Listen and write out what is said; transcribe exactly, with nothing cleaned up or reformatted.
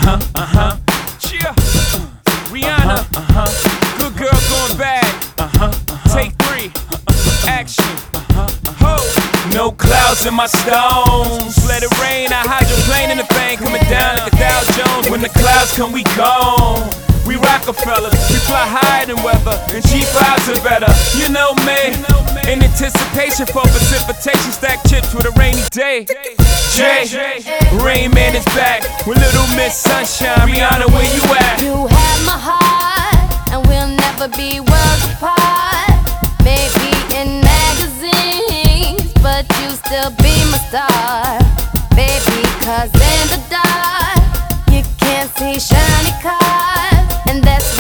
Uh-huh, uh-huh. Yeah. Rihanna, uh-huh. Good girl going bad. Uh-huh, uh-huh. Take three. Action. Uh-huh, uh-huh. Ho. No clouds in my stones. Let it rain. I hydroplane in the bank, coming down like a Dow Jones. When the clouds come, we gone. We Rockefellers, we fly higher than weather, and G fives are better. You know me, in anticipation for precipitation, stack chips with a rainy day. Jay, Rain Man is back with Little Miss Sunshine. Rihanna, where you at? You have my heart, and we'll never be worlds apart. Maybe in magazines, but you still be my star. Baby, cause in the dark, you can't see shiny cars. And that's